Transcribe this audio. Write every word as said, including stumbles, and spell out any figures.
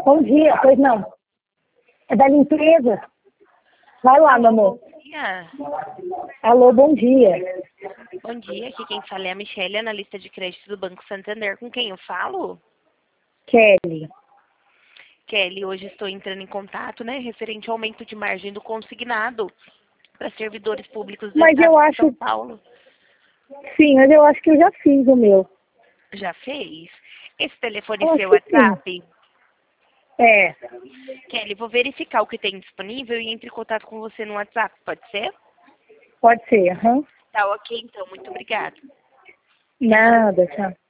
Bom dia, pois não. É da limpeza. Vai lá, meu amor. Bom dia. Alô, bom dia. Bom dia, aqui quem fala é a Michelle, analista de crédito do Banco Santander. Com quem eu falo? Kelly. Kelly, hoje estou entrando em contato, né, referente ao aumento de margem do consignado para servidores públicos do Mas Estado eu de São acho, Paulo. sim, mas eu acho que eu já fiz o meu. Já fez? Esse telefone Eu é acho seu que sim. WhatsApp? É, Kelly, vou verificar o que tem disponível e entre em contato com você no WhatsApp, pode ser? pode ser, aham. Tá ok, então. Muito obrigada. Nada, tchau.